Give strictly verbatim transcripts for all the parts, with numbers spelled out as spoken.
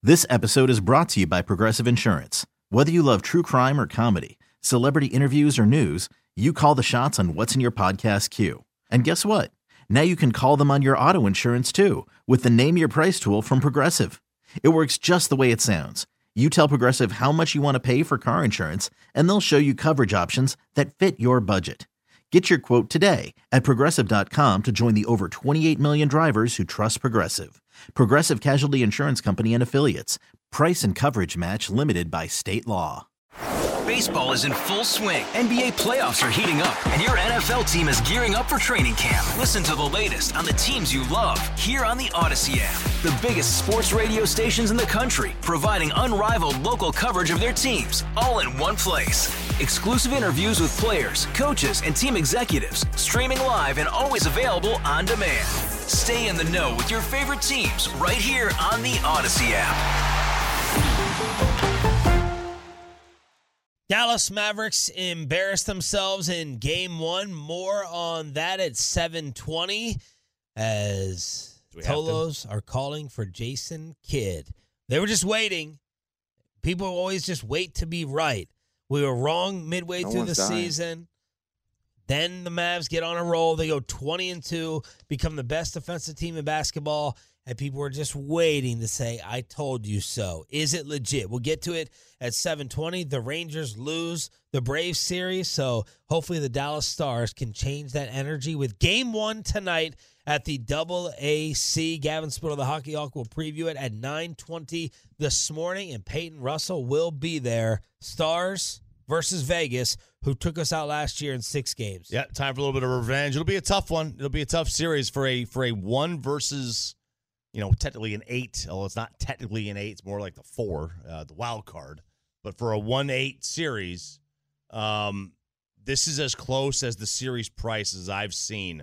This episode is brought to you by Progressive Insurance. Whether you love true crime or comedy, celebrity interviews or news, you call the shots on what's in your podcast queue. And guess what? Now you can call them on your auto insurance too with the Name Your Price tool from Progressive. It works just the way it sounds. You tell Progressive how much you want to pay for car insurance, and they'll show you coverage options that fit your budget. Get your quote today at Progressive dot com to join the over twenty-eight million drivers who trust Progressive. Progressive Casualty Insurance Company and Affiliates. Price and coverage match limited by state law. Baseball is in full swing. N B A playoffs are heating up, and your N F L team is gearing up for training camp. Listen to the latest on the teams you love here on the Odyssey app. The biggest sports radio stations in the country, providing unrivaled local coverage of their teams, all in one place. Exclusive interviews with players, coaches, and team executives, streaming live and always available on demand. Stay in the know with your favorite teams right here on the Odyssey app. Dallas Mavericks embarrassed themselves in game one. More on that at seven twenty as Tolos are calling for Jason Kidd. They were just waiting. People always just wait to be right. We were wrong midway No through the one's dying. season. Then the Mavs get on a roll. They go twenty and two, become the best defensive team in basketball. And people were just waiting to say, I told you so. Is it legit? We'll get to it at seven twenty. The Rangers lose the Braves series, so hopefully the Dallas Stars can change that energy with game one tonight at the Double A C. Gavin Spittle, the Hockey Hawk, will preview it at nine twenty this morning, and Peyton Russell will be there. Stars versus Vegas, who took us out last year in six games. Yeah, time for a little bit of revenge. It'll be a tough one. It'll be a tough series for a for a one versus, you know, technically an eight. Although it's not technically an eight, it's more like the four, uh, the wild card. But for a one eight series, um, this is as close as the series prices I've seen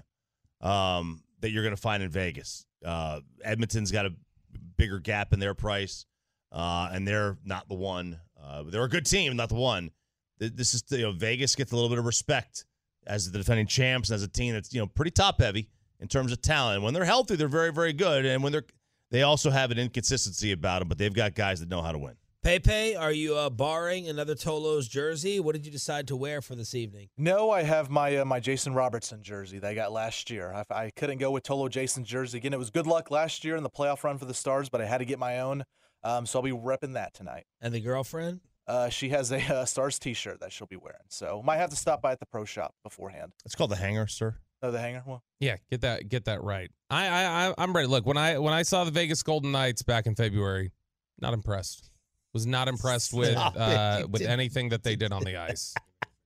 um, that you're going to find in Vegas. Uh, Edmonton's got a bigger gap in their price, uh, and they're not the one. Uh, they're a good team, not the one. This is, you know, Vegas gets a little bit of respect as the defending champs and as a team that's, you know, pretty top heavy in terms of talent. When they're healthy, they're very, very good. And when they're, they also have an inconsistency about them, but they've got guys that know how to win. Pepe, are you uh, borrowing another Tolos jersey? What did you decide to wear for this evening? No, I have my uh, my Jason Robertson jersey that I got last year. I, I couldn't go with Tolo Jason's jersey. Again, it was good luck last year in the playoff run for the Stars, but I had to get my own. Um, so I'll be repping that tonight. And the girlfriend? Uh, she has a uh, Stars t-shirt that she'll be wearing. So might have to stop by at the pro shop beforehand. It's called the Hanger, sir. Oh, the Hanger? Well, Yeah, get that get that right. I I I- I'm ready. Look, when I when I saw the Vegas Golden Knights back in February, not impressed. Was not impressed with Stop it. uh, You with didn't. anything that they did on the ice.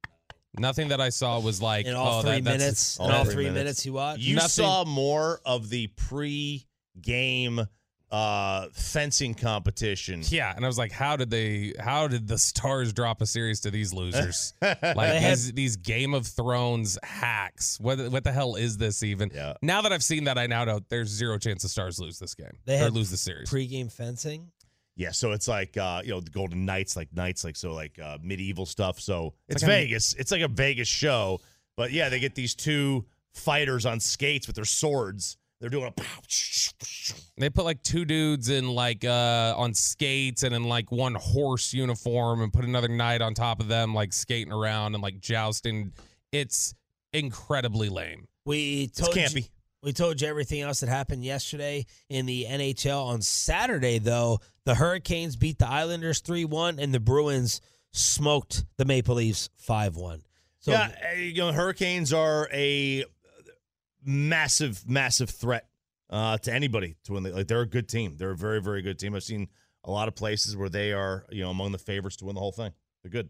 Nothing that I saw was like In all oh, three that, that's minutes, all in all three three minutes. minutes you watched? You Nothing- saw more of the pre-game uh, fencing competition. Yeah, and I was like, how did they? How did the Stars drop a series to these losers? Like They had- these, these Game of Thrones hacks. What what the hell is this even? Yeah. Now that I've seen that, I now know there's zero chance the Stars lose this game They or had lose the series. Pre-game fencing? Yeah, so it's like uh, you know, the Golden Knights, like knights, like so, like uh, medieval stuff. So it's, like a- Vegas. It's like a Vegas show, but yeah, they get these two fighters on skates with their swords. They're doing a. They put like two dudes in like uh on skates and in like one horse uniform and put another knight on top of them like skating around and like jousting. It's incredibly lame. We It's told you, campy. we told you everything else that happened yesterday in the N H L. On Saturday, though, the Hurricanes beat the Islanders three one, and the Bruins smoked the Maple Leafs five one. So yeah, uh, you know, Hurricanes are a massive, massive threat uh, to anybody to win. The, like they're a good team. They're a very, very good team. I've seen a lot of places where they are, you know, among the favorites to win the whole thing. They're good.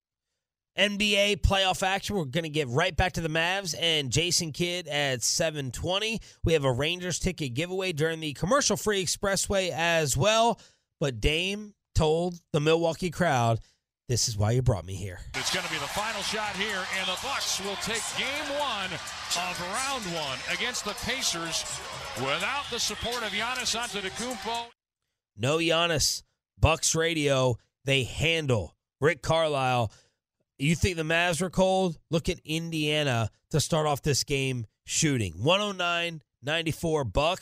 N B A playoff action. We're going to get right back to the Mavs and Jason Kidd at seven twenty. We have a Rangers ticket giveaway during the commercial-free expressway as well. But Dame told the Milwaukee crowd, this is why you brought me here. It's going to be the final shot here, and the Bucks will take game one of round one against the Pacers without the support of Giannis Antetokounmpo. No Giannis. Bucks radio, they handle Rick Carlisle. You think the Mavs were cold? Look at Indiana to start off this game shooting. one oh nine ninety-four Bucks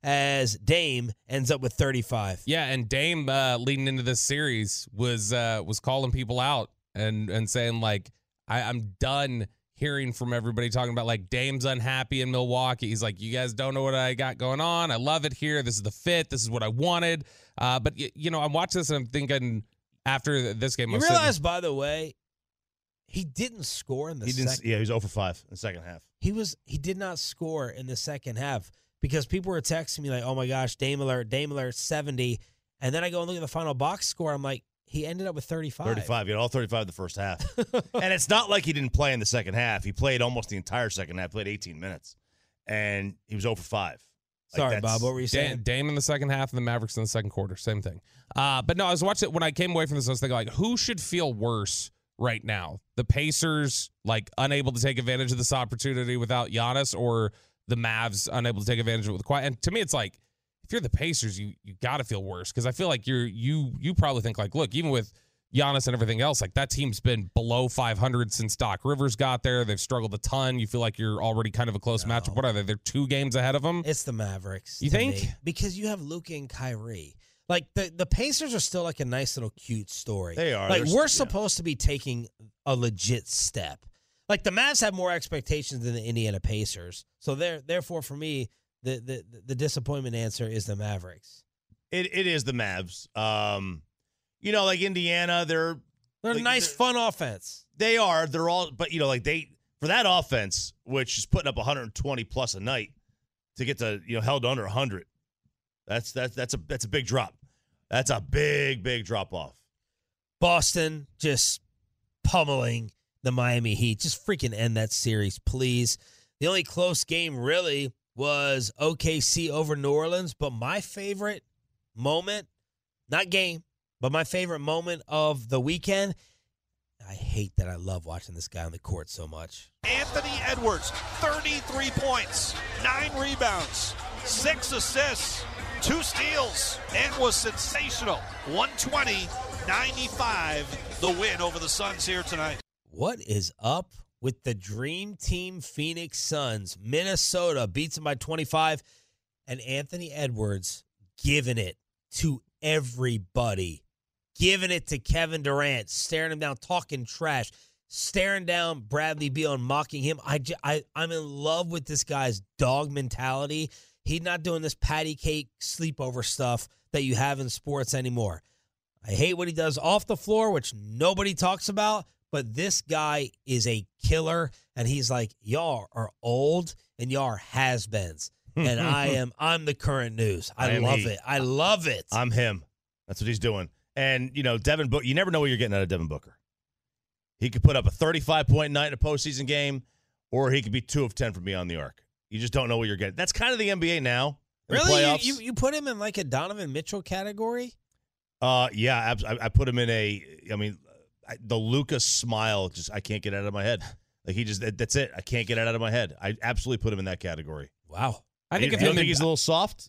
as Dame ends up with thirty-five. Yeah, and Dame uh, leading into this series was uh, was calling people out and and saying like, I, I'm done hearing from everybody talking about like Dame's unhappy in Milwaukee. He's like, you guys don't know what I got going on. I love it here. This is the fit. This is what I wanted. Uh, but y- you know, I'm watching this and I'm thinking after this game, You I was realize, sitting- by the way, he didn't score in the He didn't. second. Yeah, he was zero for five in the second half. He was he did not score in the second half because people were texting me like, "Oh my gosh, Dame alert, Dame alert, seventy," and then I go and look at the final box score. I'm like, he ended up with thirty-five. thirty-five. He had all thirty-five in the first half. And it's not like he didn't play in the second half. He played almost the entire second half. Played eighteen minutes, and he was zero for five. Like, Sorry, that's- Bob. What were you saying? Dame, Dame in the second half and the Mavericks in the second quarter. Same thing. Uh, but no, I was watching it when I came away from this. I was thinking, like, who should feel worse right now? The Pacers, like, unable to take advantage of this opportunity without Giannis, or the Mavs unable to take advantage of it with Kawhi? And to me, it's like, if you're the Pacers, you you got to feel worse because I feel like you're you you probably think like, look, even with Giannis and everything else, like that team's been below five hundred since Doc Rivers got there. They've struggled a ton. You feel like you're already kind of a close No. matchup. What are they? They're two games ahead of them. It's the Mavericks. You to think? me. Because you have Luka and Kyrie. Like the, the Pacers are still like a nice little cute story. They are. Like They're- we're yeah. supposed to be taking a legit step. Like the Mavs have more expectations than the Indiana Pacers. So there therefore for me, the the the disappointment answer is the Mavericks. It it is the Mavs. Um, you know, like Indiana, they're They're a Like, nice, they're- fun offense. they are. They're all, but you know, like they for that offense, which is putting up one hundred twenty plus a night to get to you know held under one hundred. That's that's that's a that's a big drop. That's a big big drop off. Boston just pummeling the Miami Heat. Just freaking end that series, please. The only close game really was O K C over New Orleans, but my favorite moment, not game, but my favorite moment of the weekend, I hate that I love watching this guy on the court so much. Anthony Edwards, thirty-three points, nine rebounds, six assists, two steals, and was sensational. one twenty ninety-five, the win over the Suns here tonight. What is up with the Dream Team Phoenix Suns? Minnesota beats them by twenty-five, and Anthony Edwards giving it to everybody. Giving it to Kevin Durant, staring him down, talking trash, staring down Bradley Beal and mocking him. I, j- I, I'm in love with this guy's dog mentality. He's not doing this patty cake sleepover stuff that you have in sports anymore. I hate what he does off the floor, which nobody talks about, but this guy is a killer, and he's like, y'all are old, and y'all are has-beens. And I am, I'm the current news. I, I am love he. it. I love it. I'm him. That's what he's doing. And, you know, Devin Booker, you never know what you're getting out of Devin Booker. He could put up a thirty-five point night in a postseason game, or he could be two of ten from beyond the arc. You just don't know what you're getting. That's kind of the N B A now. in the Really? You, playoffs. you you put him in like a Donovan Mitchell category? Uh, yeah, abs- I, I put him in a, I mean, I, the Lucas smile, just, I can't get it out of my head. Like, he just, that, that's it. I can't get it out of my head. I absolutely put him in that category. Wow. I think you, if you him don't think and- he's a little soft?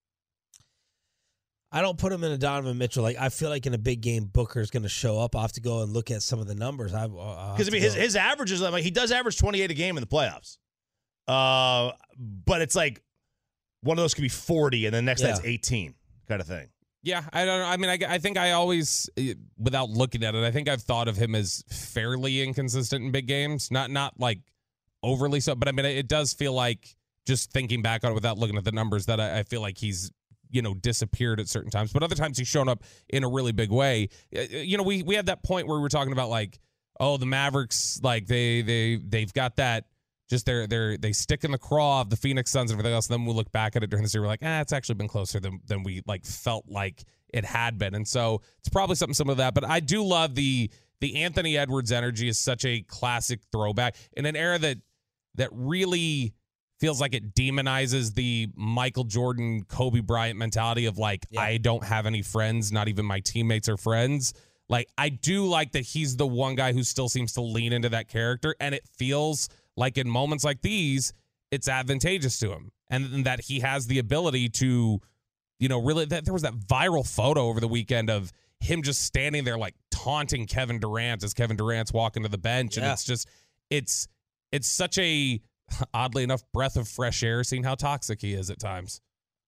I don't put him in a Donovan Mitchell. Like I feel like in a big game, Booker's going to show up. I'll have to go and look at some of the numbers. I Because, I mean, his, his average is, like, he does average twenty-eight a game in the playoffs. Uh, but it's like one of those could be forty, and the next Yeah. night's eighteen kind of thing. Yeah, I don't know. I mean, I, I think I always, eh, without looking at it, I think I've thought of him as fairly inconsistent in big games. Not not like overly so, but I mean, it does feel like, just thinking back on it without looking at the numbers, that I, I feel like he's, you know, disappeared at certain times. But other times he's shown up in a really big way. Eh, You know, we we had that point where we were talking about like, oh, the Mavericks, like they they they've got that. Just they're they're they stick in the craw of the Phoenix Suns and everything else. And then we'll look back at it during the series. We're like, ah, it's actually been closer than than we like felt like it had been. And so it's probably something similar to that. But I do love the the Anthony Edwards energy is such a classic throwback in an era that that really feels like it demonizes the Michael Jordan, Kobe Bryant mentality of like, Yeah. I don't have any friends, not even my teammates are friends. Like, I do like that he's the one guy who still seems to lean into that character, and it feels like in moments like these, it's advantageous to him, and, and that he has the ability to, you know, really, that, there was that viral photo over the weekend of him just standing there like taunting Kevin Durant as Kevin Durant's walking to the bench, and Yeah. it's just, it's, it's such a, oddly enough, breath of fresh air seeing how toxic he is at times.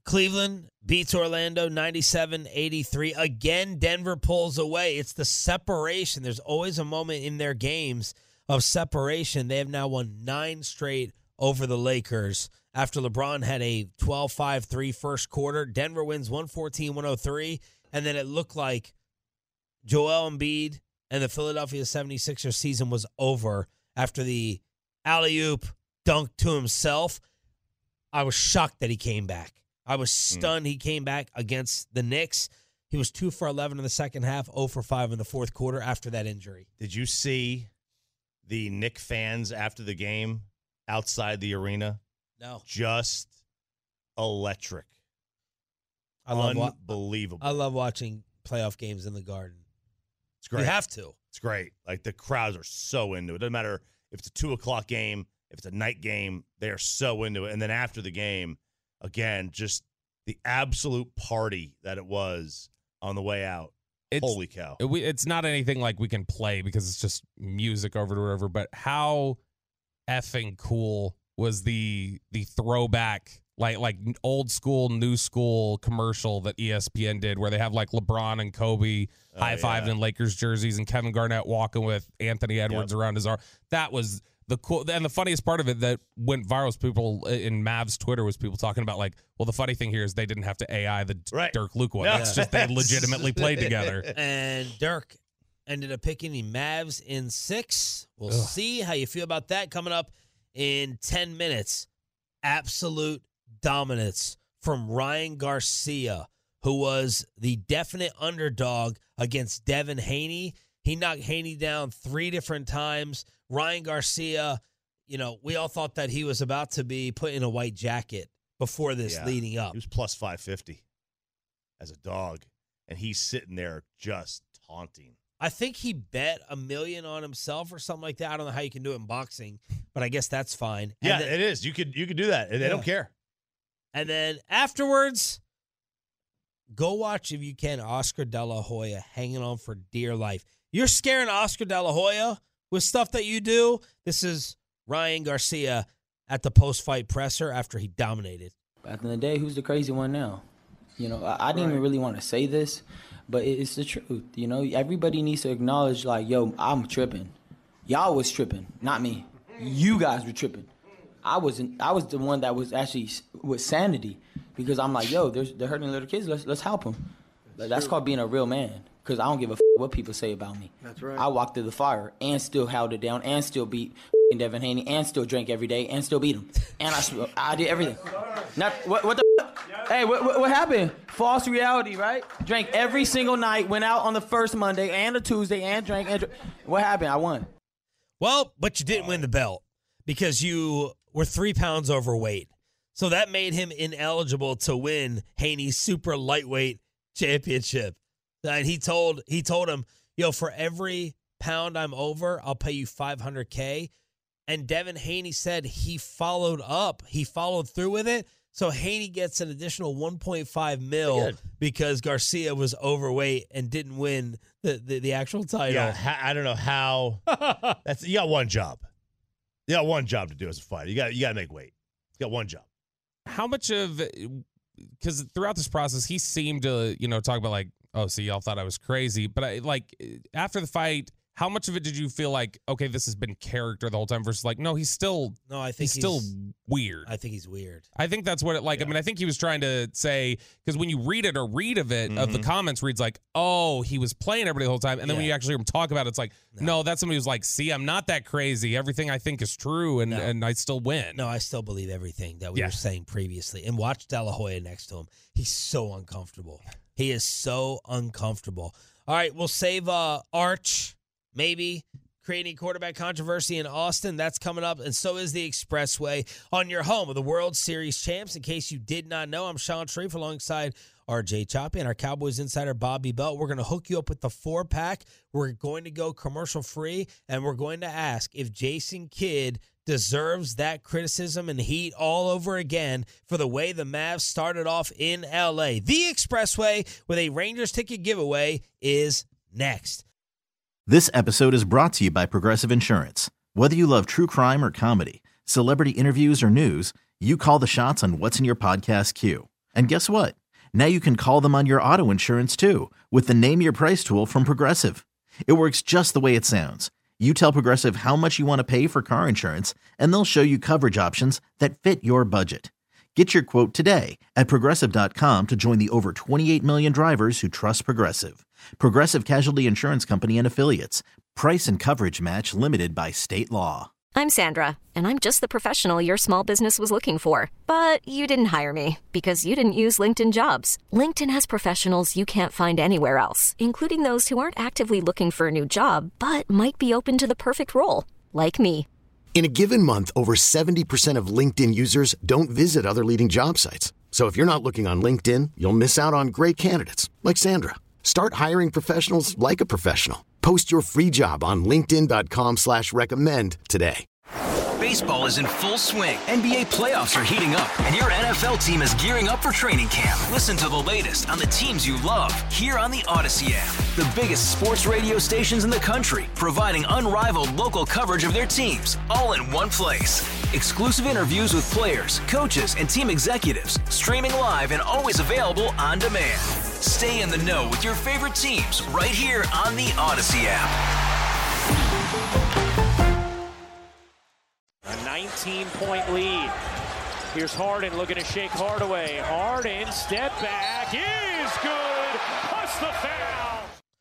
Cleveland beats Orlando ninety-seven eighty-three. Again, Denver pulls away. It's the separation. There's always a moment in their games of separation. They have now won nine straight over the Lakers. After LeBron had a twelve five three first quarter, Denver wins one fourteen one oh three, and then it looked like Joel Embiid and the Philadelphia seventy-sixers season was over after the alley-oop dunk to himself. I was shocked that he came back. I was stunned mm. he came back against the Knicks. He was two for eleven in the second half, zero for five in the fourth quarter after that injury. Did you see the Knick fans after the game outside the arena? No. Just electric. I love Unbelievable. Wa- I love watching playoff games in the Garden. It's great. You have to. It's great. Like, the crowds are so into it. It doesn't matter if it's a two o'clock game, if it's a night game, they are so into it. And then after the game, again, just the absolute party that it was on the way out. It's, Holy cow. It, it's not anything like we can play because it's just music over or whatever, but how effing cool was the the throwback, like like old school, new school commercial that E S P N did where they have like LeBron and Kobe oh, high-fiving yeah. in Lakers jerseys and Kevin Garnett walking with Anthony Edwards yep. around his arm. That was the cool, and the funniest part of it that went viral was people in Mavs Twitter was people talking about like, well, the funny thing here is they didn't have to A I the right. Dirk Luke one. No. It's just they legitimately played together. And Dirk ended up picking the Mavs in six. We'll Ugh. see how you feel about that coming up in ten minutes. Absolute dominance from Ryan Garcia, who was the definite underdog against Devin Haney. He knocked Haney down three different times. Ryan Garcia, you know, we all thought that he was about to be put in a white jacket before this yeah. leading up. He was plus five fifty as a dog, and he's sitting there just taunting. I think he bet a million on himself or something like that. I don't know how you can do it in boxing, but I guess that's fine. And yeah, then, it is. You could you could do that. They yeah. don't care. And then afterwards, go watch, if you can, Oscar De La Hoya hanging on for dear life. You're scaring Oscar De La Hoya with stuff that you do. This is Ryan Garcia at the post-fight presser after he dominated. Back in the day, who's the crazy one now? You know, I, I didn't right. even really want to say this, but it's the truth. You know, everybody needs to acknowledge, like, yo, I'm tripping. Y'all was tripping, not me. You guys were tripping. I wasn't. I was the one that was actually with sanity, because I'm like, yo, they're, they're hurting little kids. Let's let's help them. That's, That's called being a real man, because I don't give a f- what people say about me. That's right. I walked through the fire and still held it down and still beat Devin Haney and still drank every day and still beat him. And I I did everything. Not what what the f- Hey, what, what what happened? False reality, right? Drank every single night, went out on the first Monday and a Tuesday and drank. And drank. What happened? I won. Well, but you didn't win the belt because you were three pounds overweight. So that made him ineligible to win Haney's super lightweight championship. And he told he told him, yo, for every pound I'm over, I'll pay you five hundred K. And Devin Haney said he followed up. He followed through with it. So Haney gets an additional one point five mil because Garcia was overweight and didn't win the, the, the actual title. Yeah, ha- I don't know how. That's you got one job. You got one job to do as a fighter. You got you got to make weight. You got one job. How much of, because throughout this process, he seemed to, you know, talk about like, oh, see, y'all thought I was crazy. But I, like after the fight, how much of it did you feel like, okay, this has been character the whole time versus like, no, he's still, no, I think he's, he's still weird. I think he's weird. I think that's what it like. Yeah. I mean, I think he was trying to say, because when you read it or read of it, mm-hmm. of the comments reads like, oh, he was playing everybody the whole time. And then yeah. when you actually hear him talk about it, it's like, no. no, that's somebody who's like, see, I'm not that crazy. Everything I think is true and, no. and I still win. No, I still believe everything that we yeah. were saying previously. And watch De La Hoya next to him. He's so uncomfortable. He is so uncomfortable. All right, we'll save uh, Arch, maybe. Creating quarterback controversy in Austin. That's coming up, and so is the Expressway on your home of the World Series champs. In case you did not know, I'm Sean Sharif alongside R J Choppy and our Cowboys insider Bobby Belt. We're going to hook you up with the four-pack. We're going to go commercial-free, and we're going to ask if Jason Kidd deserves that criticism and heat all over again for the way the Mavs started off in L A. The Expressway with a Rangers ticket giveaway is next. This episode is brought to you by Progressive Insurance. Whether you love true crime or comedy, celebrity interviews or news, you call the shots on what's in your podcast queue. And guess what? Now you can call them on your auto insurance too with the Name Your Price tool from Progressive. It works just the way it sounds. You tell Progressive how much you want to pay for car insurance, and they'll show you coverage options that fit your budget. Get your quote today at Progressive dot com to join the over twenty-eight million drivers who trust Progressive. Progressive Casualty Insurance Company and Affiliates. Price and coverage match limited by state law. I'm Sandra, and I'm just the professional your small business was looking for. But you didn't hire me because you didn't use LinkedIn Jobs. LinkedIn has professionals you can't find anywhere else, including those who aren't actively looking for a new job, but might be open to the perfect role, like me. In a given month, over seventy percent of LinkedIn users don't visit other leading job sites. So if you're not looking on LinkedIn, you'll miss out on great candidates like Sandra. Start hiring professionals like a professional. Post your free job on linkedin dot com slash recommend today. Baseball is in full swing. N B A playoffs are heating up, and your N F L team is gearing up for training camp. Listen to the latest on the teams you love here on the Odyssey app. The biggest sports radio stations in the country, providing unrivaled local coverage of their teams, all in one place. Exclusive interviews with players, coaches, and team executives, streaming live and always available on demand. Stay in the know with your favorite teams right here on the Odyssey app. A nineteen-point lead. Here's Harden looking to shake Hardaway. Harden, step back, is good. Plus the foul.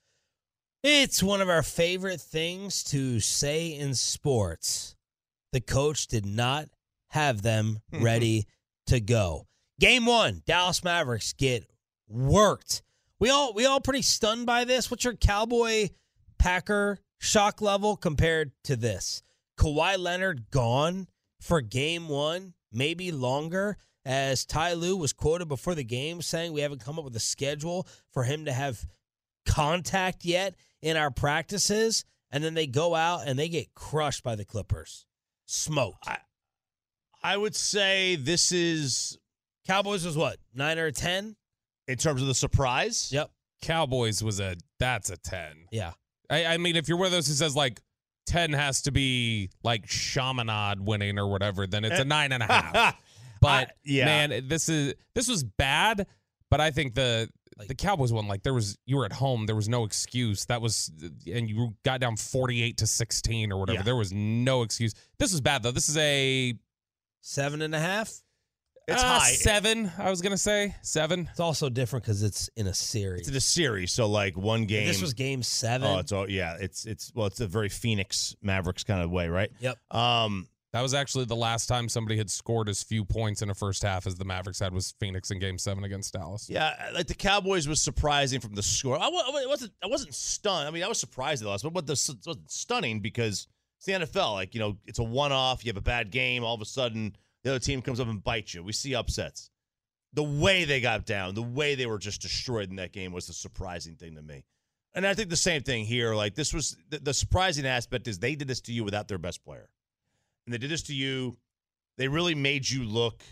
It's one of our favorite things to say in sports. The coach did not have them ready to go. Game one, Dallas Mavericks get worked. We all we all pretty stunned by this. What's your Cowboy Packer shock level compared to this? Kawhi Leonard gone for game one, maybe longer, as Ty Lue was quoted before the game saying we haven't come up with a schedule for him to have contact yet in our practices, and then they go out and they get crushed by the Clippers. Smoked. I, I would say this is... Cowboys was what, nine or a ten? In terms of the surprise? Yep. Cowboys was a, that's a ten. Yeah. I, I mean, if you're one of those who says, like, ten has to be, like, Chaminade winning or whatever, then it's a nine and a half. But, I, yeah. man, this is this was bad, but I think the the Cowboys won. Like, there was, you were at home. There was no excuse. That was, and you got down forty-eight to sixteen or whatever. Yeah. There was no excuse. This was bad, though. This is a... Seven and a half? It's uh, high. Seven, I was going to say. Seven. It's also different because it's in a series. It's in a series, so like one game. If this was game seven. Oh, it's all yeah. It's it's well, it's a very Phoenix Mavericks kind of way, right? Yep. Um, that was actually the last time somebody had scored as few points in a first half as the Mavericks had was Phoenix in game seven against Dallas. Yeah, like the Cowboys was surprising from the score. I, I wasn't I wasn't stunned. I mean, I was surprised at the loss, but what the it wasn't stunning because it's the N F L. Like, you know, it's a one-off. You have a bad game, all of a sudden the other team comes up and bites you. We see upsets. The way they got down, the way they were just destroyed in that game was the surprising thing to me. And I think the same thing here. Like, this was the, the surprising aspect is they did this to you without their best player. And they did this to you. They really made you look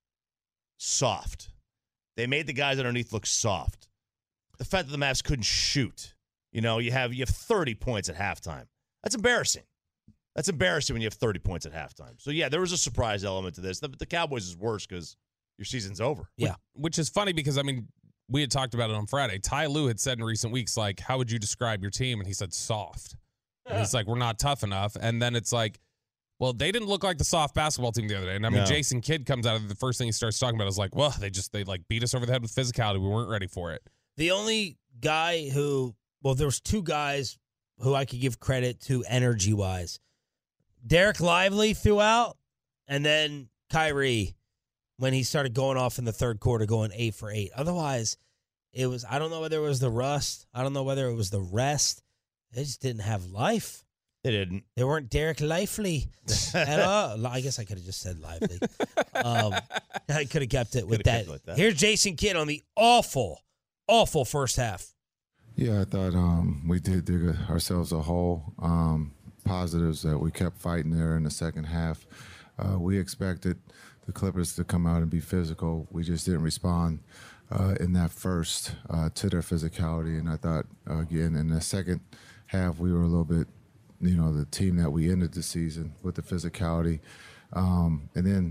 soft. They made the guys underneath look soft. The fact that the Mavs couldn't shoot. You know, you have you have thirty points at halftime. That's embarrassing. That's embarrassing when you have thirty points at halftime. So, yeah, there was a surprise element to this. The, the Cowboys is worse because your season's over. Yeah. Which is funny because, I mean, we had talked about it on Friday. Ty Lue had said in recent weeks, like, how would you describe your team? And he said soft. And he's like, we're not tough enough. And then it's like, well, they didn't look like the soft basketball team the other day. And I mean, No. Jason Kidd comes out of the first thing he starts talking about is like, well, they just, they like beat us over the head with physicality. We weren't ready for it. The only guy who, well, there was two guys who I could give credit to energy-wise. Derek Lively threw out, and then Kyrie when he started going off in the third quarter, going eight for eight. Otherwise, it was, I don't know whether it was the rust. I don't know whether it was the rest. They just didn't have life. They didn't. They weren't Derek Lively at all. I guess I could have just said Lively. um, I could have kept it with that. With that. Here's Jason Kidd on the awful, awful first half. Yeah, I thought um, we did dig ourselves a hole. Um, positives that we kept fighting there in the second half. Uh, we expected the Clippers to come out and be physical. We just didn't respond uh, in that first uh, to their physicality. And I thought, uh, again, in the second half, we were a little bit, you know, the team that we ended the season with the physicality. Um, and then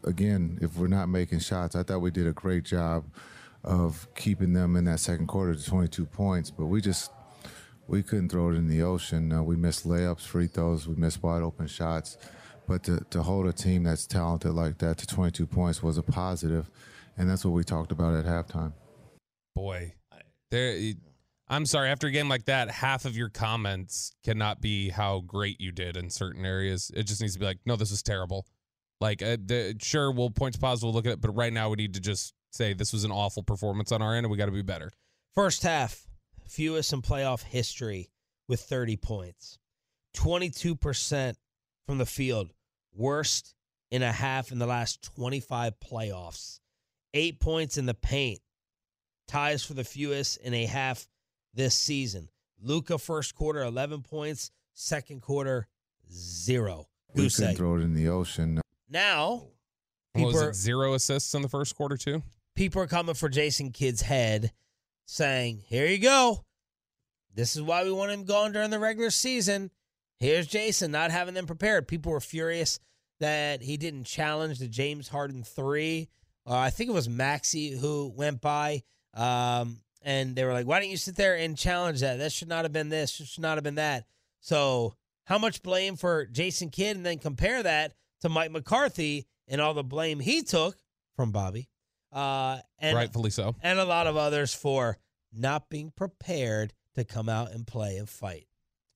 again, if we're not making shots, I thought we did a great job of keeping them in that second quarter to twenty-two points, but we just we couldn't throw it in the ocean. Uh, we missed layups, free throws, we missed wide open shots. But to, to hold a team that's talented like that to twenty-two points was a positive, and that's what we talked about at halftime. Boy, there. I'm sorry. After a game like that, half of your comments cannot be how great you did in certain areas. It just needs to be like, no, this is terrible. Like, uh, the, sure, we'll point to positive, we'll look at it, but right now we need to just say this was an awful performance on our end, and we got to be better. First half, fewest in playoff history with thirty points. twenty-two percent from the field, worst in a half in the last twenty-five playoffs. Eight points in the paint, ties for the fewest in a half this season. Luka first quarter, eleven points. Second quarter, zero. We Goose couldn't egg. throw it in the ocean. Now, What was people it, are, zero assists in the first quarter, too? people are coming for Jason Kidd's head, saying, here you go. This is why we want him gone during the regular season. Here's Jason not having them prepared. People were furious that he didn't challenge the James Harden three. Uh, I think it was Maxey who went by, um, and they were like, why didn't you sit there and challenge that? That should not have been this. Should not have been that. So how much blame for Jason Kidd, and then compare that to Mike McCarthy and all the blame he took from Bobby. Uh, and, Rightfully so. And a lot of others for not being prepared to come out and play and fight.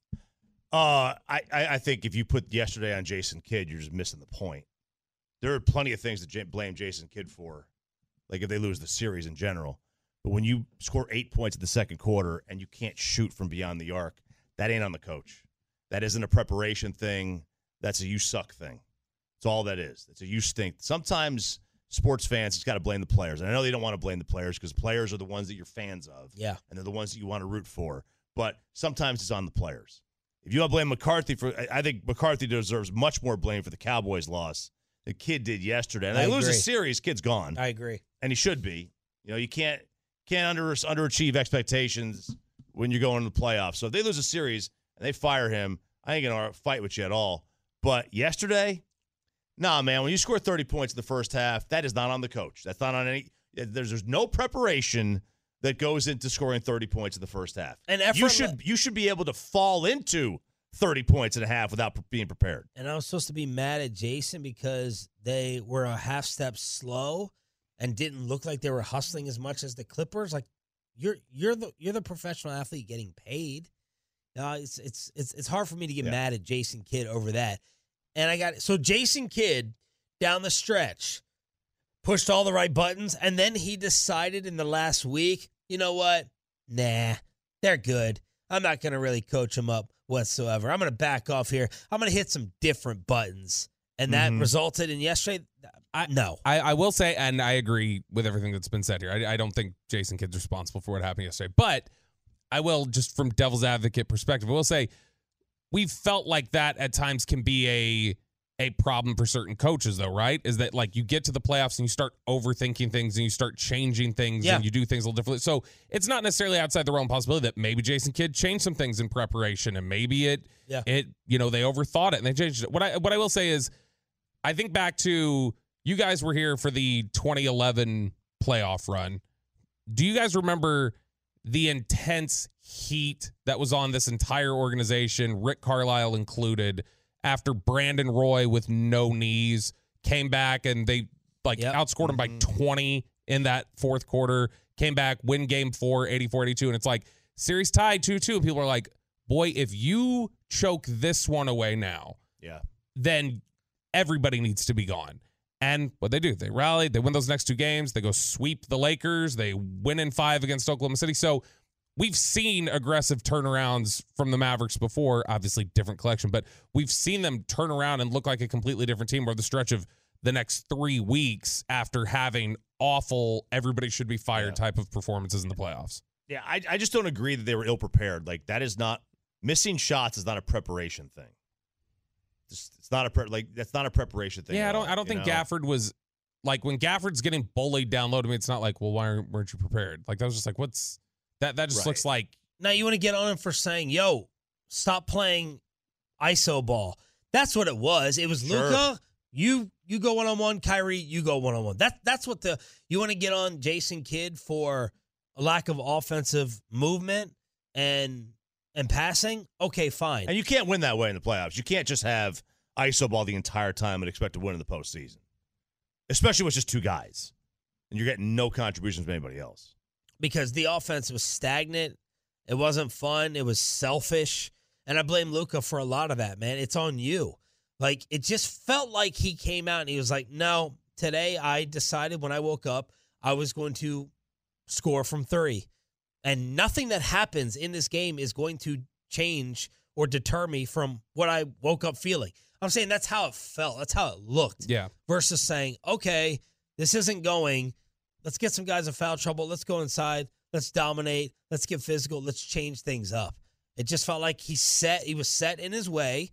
Uh, I, I I think if you put yesterday on Jason Kidd, you're just missing the point. There are plenty of things to j- blame Jason Kidd for, like if they lose the series in general. But when you score eight points in the second quarter and you can't shoot from beyond the arc, that ain't on the coach. That isn't a preparation thing. That's a you suck thing. That's all that is. It's a you stink. Sometimes sports fans just got to blame the players. And I know they don't want to blame the players because players are the ones that you're fans of. Yeah. And they're the ones that you want to root for. But sometimes it's on the players. If you want to blame McCarthy for, I think McCarthy deserves much more blame for the Cowboys' loss than Kidd did yesterday. And I they lose agree. a series, Kidd's gone. I agree. And he should be. You know, you can't can't under underachieve expectations when you're going to the playoffs. So if they lose a series and they fire him, I ain't gonna fight with you at all. But yesterday, nah, man, when you score thirty points in the first half, that is not on the coach. That's not on any. There's there's no preparation that goes into scoring thirty points in the first half. And effort you should you should be able to fall into thirty points and a half without being prepared. And I was supposed to be mad at Jason because they were a half step slow and didn't look like they were hustling as much as the Clippers. Like you're you're the you're the professional athlete getting paid. Uh, it's it's it's it's hard for me to get Yeah. mad at Jason Kidd over that. And I got so Jason Kidd down the stretch pushed all the right buttons, and then he decided in the last week, you know what? Nah, they're good. I'm not going to really coach them up whatsoever. I'm going to back off here. I'm going to hit some different buttons. And that Mhm. resulted in yesterday. I, no. I, I will say, and I agree with everything that's been said here. I, I don't think Jason Kidd's responsible for what happened yesterday. But I will, just from devil's advocate perspective, I will say we've felt like that at times can be a a problem for certain coaches, though, right? Is that like you get to the playoffs and you start overthinking things and you start changing things Yeah. and you do things a little differently. So it's not necessarily outside the realm of possibility that maybe Jason Kidd changed some things in preparation and maybe it, Yeah. it you know, they overthought it and they changed it. What I what I will say is I think back to you guys were here for the twenty eleven playoff run. Do you guys remember the intense heat that was on this entire organization, Rick Carlisle included, after Brandon Roy with no knees came back and they like Yep. outscored him by twenty in that fourth quarter, came back, win game four, eighty-four eighty-two, and it's like series tied two two. People are like, boy, if you choke this one away now, Yeah. then everybody needs to be gone. And what they do, they rally, they win those next two games, they go sweep the Lakers, they win in five against Oklahoma City. So we've seen aggressive turnarounds from the Mavericks before, obviously different collection, but we've seen them turn around and look like a completely different team over the stretch of the next three weeks after having awful, everybody should be fired Yeah. type of performances in the playoffs. Yeah, I, I just don't agree that they were ill prepared. Like that is not missing shots is not a preparation thing. Just, it's not a pre- like that's not a preparation thing. Yeah, I at don't. all, I don't you think know? Gafford was like when Gafford's getting bullied down low to me. It's not like, well, why aren't- weren't you prepared? Like that was just like, what's that? That just Right. looks like Now you want to get on him for saying, yo, stop playing I S O ball. That's what it was. It was Sure. Luka You you go one on one, Kyrie. You go one on one. That that's what the you want to get on Jason Kidd for a lack of offensive movement and and passing. Okay, fine. And you can't win that way in the playoffs. You can't just have I S O ball the entire time and expect to win in the postseason, especially with just two guys, and you're getting no contributions from anybody else. Because the offense was stagnant. It wasn't fun. It was selfish. And I blame Luka for a lot of that, man. It's on you. Like, it just felt like he came out and he was like, no, today I decided when I woke up I was going to score from three. And nothing that happens in this game is going to change or deter me from what I woke up feeling. I'm saying that's how it felt. That's how it looked. Yeah. Versus saying, okay, this isn't going. Let's get some guys in foul trouble. Let's go inside. Let's dominate. Let's get physical. Let's change things up. It just felt like he set. He was set in his way,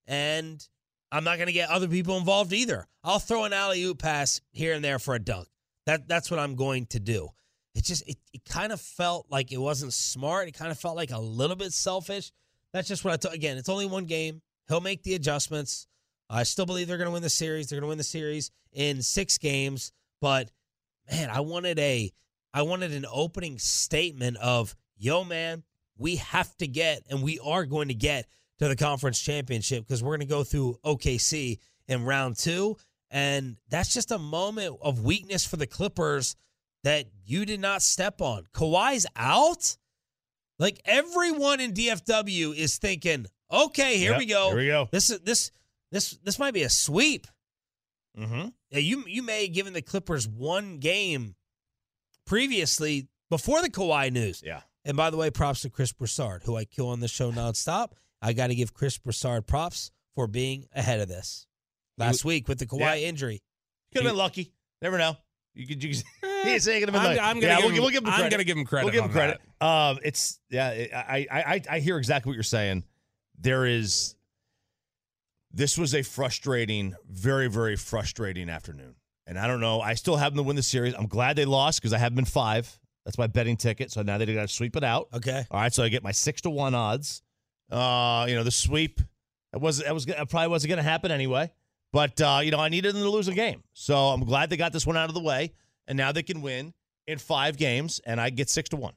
and I'm not going to get other people involved either. I'll throw an alley-oop pass here and there for a dunk. That That's what I'm going to do. It just it, it kind of felt like it wasn't smart. It kind of felt like a little bit selfish. That's just what I thought. Again, it's only one game. He'll make the adjustments. I still believe they're going to win the series. They're going to win the series in six games. But, man, I wanted a I wanted an opening statement of, yo, man, we have to get, and we are going to get to the conference championship because we're going to go through O K C in round two. And that's just a moment of weakness for the Clippers that you did not step on. Kawhi's out? Like, everyone in D F W is thinking, okay, here Yep, we go. here we go. This is this this this might be a sweep. Mm-hmm. Yeah, you you may have given the Clippers one game previously before the Kawhi news. Yeah. And by the way, props to Chris Broussard, who I kill on the show nonstop. I got to give Chris Broussard props for being ahead of this last You- week with the Kawhi Yeah. injury. Could have been lucky. Never know. You could. You could he's saying it. I'm, I'm gonna yeah, give we'll, him, we'll give him I'm credit. gonna give him credit. We'll give him on credit. Um, it's yeah. I, I I I hear exactly what you're saying. There is. This was a frustrating, very very frustrating afternoon, and I don't know. I still have them to win the series. I'm glad they lost because I have them in five. That's my betting ticket. So now they got to sweep it out. Okay. All right. So I get my six to one odds. Uh, you know the sweep. That was that was that probably wasn't going to happen anyway. But, uh, you know, I needed them to lose a game. So I'm glad they got this one out of the way. And now they can win in five games, and I get six to one.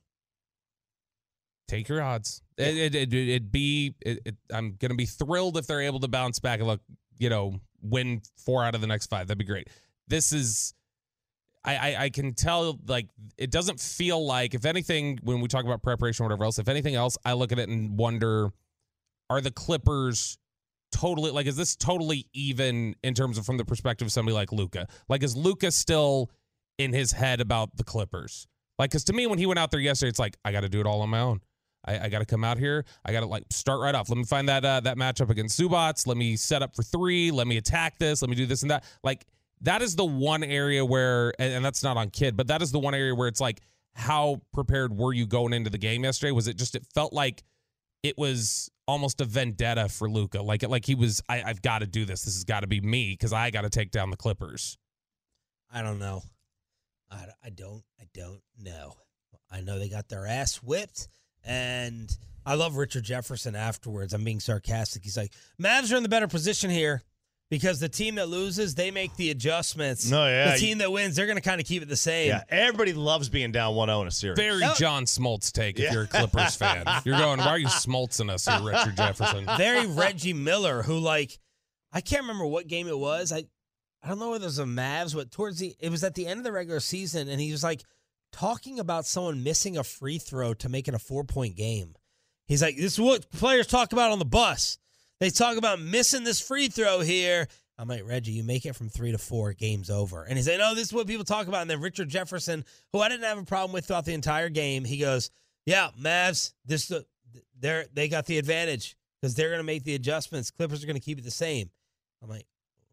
Take your odds. It, it, it, it'd be, it, it, I'm going to be thrilled if they're able to bounce back and, look, you know, win four out of the next five. That'd be great. This is, I, I, I can tell, like, it doesn't feel like, if anything, when we talk about preparation or whatever else, if anything else, I look at it and wonder, are the Clippers totally, like, is this totally even in terms of from the perspective of somebody like Luka? Like, is Luka still in his head about the Clippers? Like, because to me, when he went out there yesterday, it's like, I got to do it all on my own. I, I got to come out here. I got to, like, start right off. Let me find that uh, that matchup against Zubats. Let me set up for three. Let me attack this. Let me do this and that. Like, that is the one area where, and, and that's not on Kidd, but that is the one area where it's like, how prepared were you going into the game yesterday? Was it just, it felt like it was almost a vendetta for Luka. Like, like he was, I, I've got to do this. This has got to be me because I got to take down the Clippers. I don't know. I, I don't. I don't know. I know they got their ass whipped, and I love Richard Jefferson afterwards. I'm being sarcastic. He's like, Mavs are in the better position here because the team that loses, they make the adjustments. No, yeah. The team that wins, they're going to kind of keep it the same. Yeah, everybody loves being down one oh in a series. Very John Smoltz take if Yeah. you're a Clippers fan. You're going, why are you Smoltzing us here, Richard Jefferson? Very Reggie Miller, who, like, I can't remember what game it was. I I don't know whether it was the Mavs, but towards the, it was at the end of the regular season, and he was, like, talking about someone missing a free throw to make it a four-point game. He's like, this is what players talk about on the bus. They talk about missing this free throw here. I'm like, Reggie, you make it from three to four, game's over. And he's like, no, this is what people talk about. And then Richard Jefferson, who I didn't have a problem with throughout the entire game, he goes, yeah, Mavs, this they're they got the advantage because they're going to make the adjustments. Clippers are going to keep it the same. I'm like,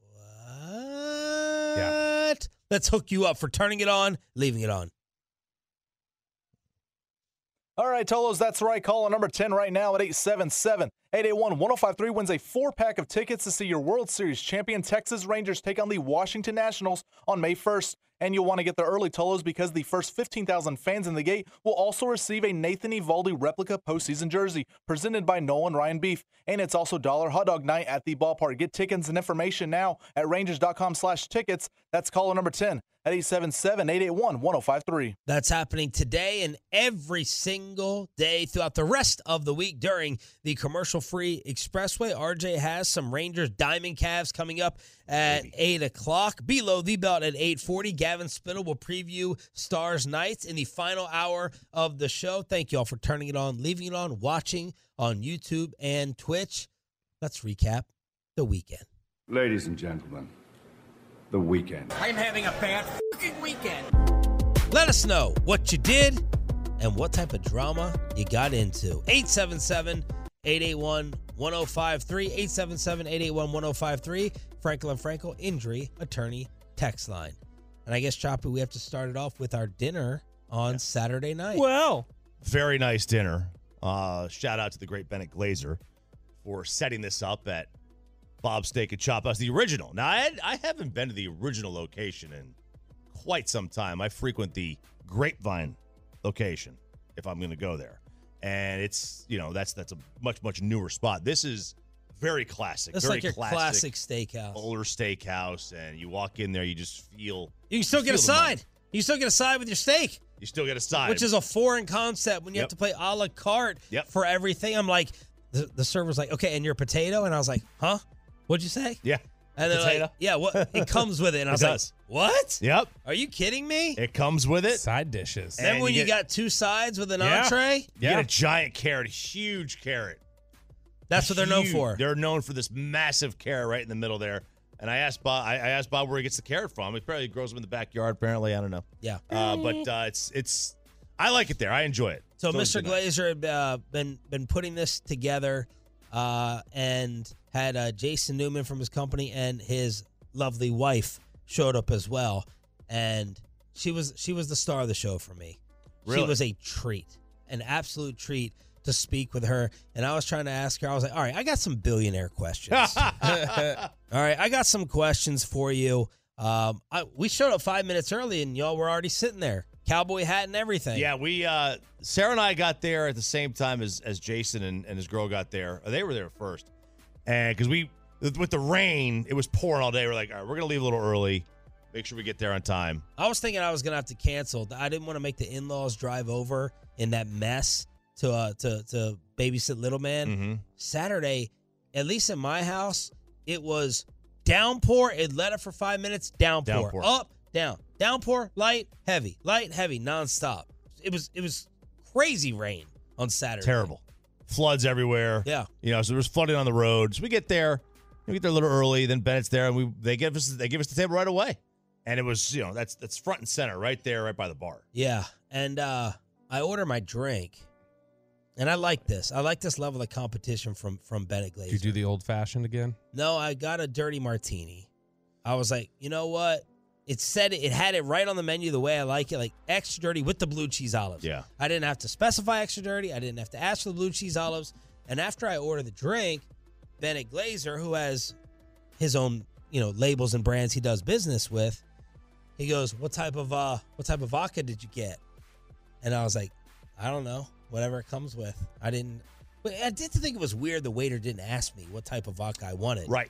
what? Yeah. Let's hook you up for turning it on, leaving it on. All right, Tolos, that's right. Call number ten right now at eight seven seven, eight eight one, one oh five three wins a four-pack of tickets to see your World Series champion Texas Rangers take on the Washington Nationals on May first. And you'll want to get there early, Tolos, because the first fifteen thousand fans in the gate will also receive a Nathan Eovaldi replica postseason jersey presented by Nolan Ryan Beef. And it's also Dollar Hot Dog Night at the ballpark. Get tickets and information now at rangers.com slash tickets. That's caller number ten at eight seven seven, eight eight one, one oh five three. That's happening today and every single day throughout the rest of the week during the commercial-free Expressway. R J has some Rangers Diamond Cavs coming up at Maybe. eight o'clock. Below the belt at eight forty. Gavin Spittle will preview Stars Knights in the final hour of the show. Thank you all for turning it on, leaving it on, watching on YouTube and Twitch. Let's recap the weekend. Ladies and gentlemen, the weekend. I'm having a bad fucking weekend. Let us know what you did and what type of drama you got into. eight seven seven, eight eight one, one oh five three. eight seven seven, eight eight one, one oh five three. Franklin Frankel Injury Attorney text line. And I guess, Choppy, we have to start it off with our dinner on yeah. Saturday night. Well, very nice dinner. Uh, shout out to the great Bennett Glazer for setting this up at Bob's Steak and Chop House, the original. Now, I, had, I haven't been to the original location in quite some time. I frequent the Grapevine location if I'm going to go there. And it's, you know, that's that's a much, much newer spot. This is very classic. It's very like your classic, classic steakhouse. Older steakhouse. And you walk in there, you just feel. You can still you get a side. You still get a side with your steak. You still get a side. Which is a foreign concept when you yep. have to play a la carte yep. for everything. I'm like, the, the server's like, okay, and your potato? And I was like, huh? What'd you say? Yeah. And they're potato. like, yeah, what? It comes with it. And I was it like, does. what? Yep. Are you kidding me? It comes with it. Side dishes. Then And when you you, get- got two sides with an Yeah. entree, You Yeah. get a giant carrot, a huge carrot. that's what they're known Huge. for. They're known for this massive carrot right in the middle there. And I asked Bob. I, I asked Bob where he gets the carrot from. He probably grows them in the backyard. Apparently, I don't know. Yeah. Uh, but uh, it's it's. I like it there. I enjoy it. So It's always Mister been nice. Glazer had uh, been been putting this together uh, and had uh, Jason Newman from his company and his lovely wife showed up as well, and she was she was the star of the show for me. Really? She was a treat, an absolute treat to speak with her. And I was trying to ask her. I was like, all right, I got some billionaire questions. All right, I got some questions for you. Um, I, we showed up five minutes early, and y'all were already sitting there, cowboy hat and everything. Yeah, we uh, Sarah and I got there at the same time as as Jason and, and his girl got there. They were there first, and because we with the rain, it was pouring all day. We're like, all right, we're gonna leave a little early, make sure we get there on time. I was thinking I was gonna have to cancel. I didn't want to make the in-laws drive over in that mess to uh to to babysit little man. Mm-hmm. Saturday, at least in my house, it was downpour. It let up for five minutes. Downpour. Downpour. Up, down. Downpour. Light, heavy. Light, heavy. Nonstop. It was it was crazy rain on Saturday. Terrible. Floods everywhere. Yeah. You know, so there was flooding on the road. So we get there, we get there a little early, then Bennett's there, and we they give us they give us the table right away. And it was, you know, that's that's front and center, right there, right by the bar. Yeah. And uh I order my drink. And I like this. I like this level of competition from from Bennett Glazer. Did you do the old fashioned again? No, I got a dirty martini. I was like, you know what? It said it, it had it right on the menu the way I like it, like extra dirty with the blue cheese olives. Yeah. I didn't have to specify extra dirty. I didn't have to ask for the blue cheese olives. And after I ordered the drink, Bennett Glazer, who has his own, you know, labels and brands he does business with, he goes, "What type of uh, what type of vodka did you get?" And I was like, "I don't know, whatever it comes with." I didn't. But I did think it was weird the waiter didn't ask me what type of vodka I wanted. Right.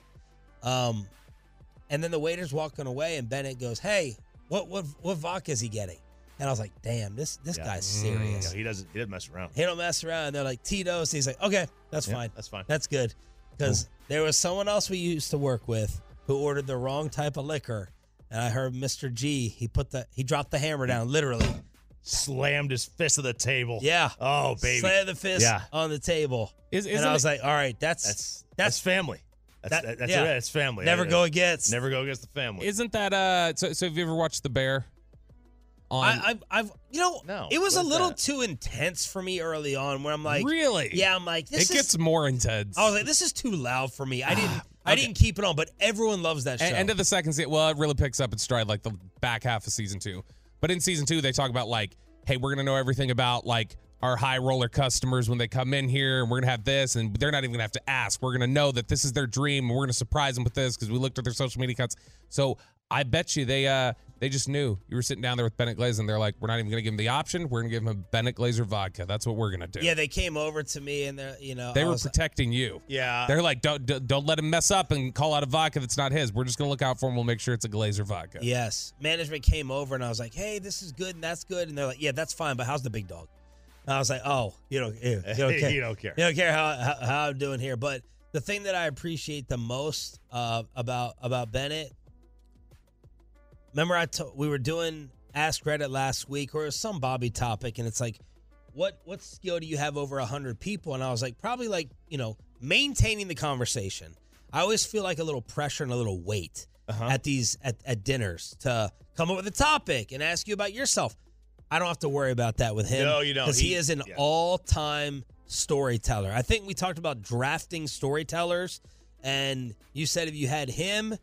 Um. And then the waiter's walking away, and Bennett goes, "Hey, what what what vodka is he getting?" And I was like, "Damn, this this Yeah. guy's serious. Yeah, he doesn't he doesn't mess around. He don't mess around." And they're like, "Tito's." He's like, "Okay, that's Yeah, fine. that's fine. That's good." Because there was someone else we used to work with who ordered the wrong type of liquor, and I heard Mister G. He put the he dropped the hammer down, literally. Slammed his fist at the table. Yeah. Oh, baby. Slammed the fist Yeah. on the table. Is, and isn't I was it- like, all right, that's That's that's, that's family. That's that- that's yeah. it. It's family. Never I- go against. Never go against the family. Isn't that uh? So, so have you ever watched The Bear? On I, I've, I've, you know, No, it was a what is little that? too intense for me early on. Where I'm like, really? Yeah, I'm like, this it is. gets more intense. I was like, this is too loud for me. I didn't, I Okay. didn't keep it on, but everyone loves that show. And end of the second season, well, it really picks up its stride like the back half of season two. But in season two, they talk about like, hey, we're gonna know everything about like our high roller customers when they come in here, and we're gonna have this, and they're not even gonna have to ask. We're gonna know that this is their dream, and we're gonna surprise them with this because we looked at their social media accounts. So I bet you they uh they just knew you were sitting down there with Bennett Glazer, and they're like, we're not even going to give him the option. We're going to give him a Bennett Glazer vodka. That's what we're going to do. Yeah, they came over to me, and they're, you know. They I were was, protecting you. Yeah. They're like, don't, don't don't let him mess up and call out a vodka that's not his. We're just going to look out for him. We'll make sure it's a Glazer vodka. Yes. Management came over, and I was like, hey, this is good, and that's good. And they're like, yeah, that's fine, but how's the big dog? And I was like, oh, you don't, you don't care. You don't care. You don't care how, how, how I'm doing here. But the thing that I appreciate the most uh, about about Bennett, remember I to, we were doing Ask Reddit last week, or it was some Bobby topic, and it's like, what what skill do you have over one hundred people? And I was like, probably like, you know, maintaining the conversation. I always feel like a little pressure and a little weight uh-huh. at these at, at dinners to come up with a topic and ask you about yourself. I don't have to worry about that with him. No, you don't. Because he, he is an yeah. all-time storyteller. I think we talked about drafting storytellers, and you said if you had him,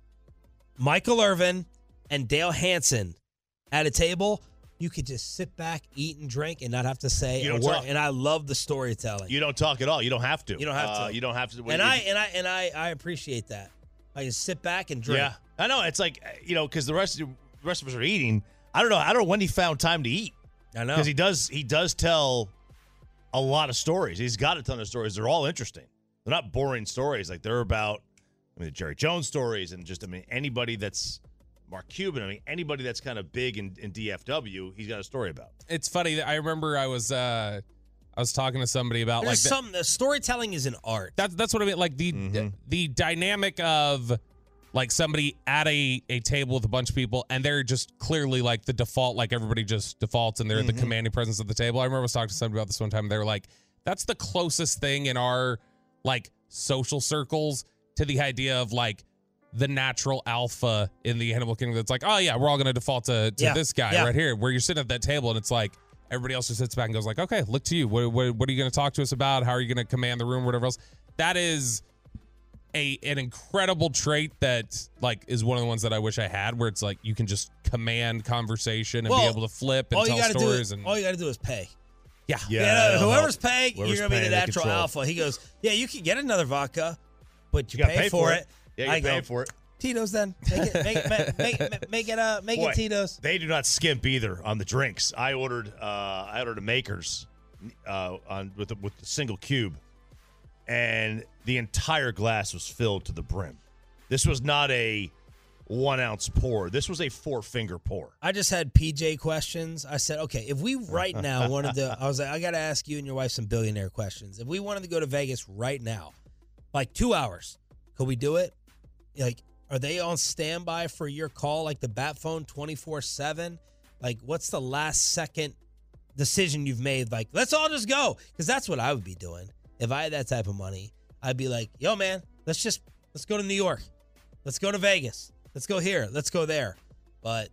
Michael Irvin, and Dale Hansen at a table, you could just sit back, eat, and drink, and not have to say You a don't word. talk. And I love the storytelling. You don't talk at all. You don't have to. You don't have Uh, to. you don't have to. and I and I and I I appreciate that. I can sit back and drink. Yeah, I know. It's like, you know, because the rest of the rest of us are eating. I don't know. I don't know when he found time to eat. I know because he does. He does tell a lot of stories. He's got a ton of stories. They're all interesting. They're not boring stories. Like they're about, I mean, the Jerry Jones stories, and just I mean anybody that's Mark Cuban. I mean anybody that's kind of big in, in D F W. He's got a story about. It's funny that I remember I was uh I was talking to somebody about There's like the, some the storytelling is an art. That's that's what I mean. Like the Mm-hmm. the dynamic of like somebody at a, a table with a bunch of people, and they're just clearly like the default, like everybody just defaults, and they're Mm-hmm. the commanding presence of the table. I remember I was talking to somebody about this one time. They were like, "That's the closest thing in our like social circles to the idea of like the natural alpha in the animal kingdom. That's like, oh yeah, we're all going to default to, to Yeah. this guy Yeah. right here, where you're sitting at that table, and it's like." Everybody else just sits back and goes like, okay, look to you. What, what, what are you going to talk to us about? How are you going to command the room? Whatever else. That is a an incredible trait that like is one of the ones that I wish I had, where it's like you can just command conversation and Well, be able to flip and all tell you gotta stories. do, and all you got to do is pay. yeah, Yeah, Yeah, it'll whoever's help. paying, Whoever's you're gonna be paying, the they natural control. alpha. He goes, yeah, you can get another vodka, but you, You gotta pay, pay for for it. it. Yeah, I you're paying go, for it. Tito's then. Make it, make, make, make, make, make it, uh, make Boy, it Tito's. They do not skimp either on the drinks. I ordered, uh, I ordered a Makers, uh, on with the, with the single cube, and the entire glass was filled to the brim. This was not a one ounce pour. This was a four finger pour. I just had P J questions. I said, okay, if we right now wanted to, I was like, I got to ask you and your wife some billionaire questions. If we wanted to go to Vegas right now, like two hours, could we do it? Like, are they on standby for your call, like the bat phone twenty-four seven? Like, what's the last second decision you've made? Like, let's all just go. Because that's what I would be doing. If I had that type of money, I'd be like, yo, man, let's just, let's go to New York. Let's go to Vegas. Let's go here. Let's go there. But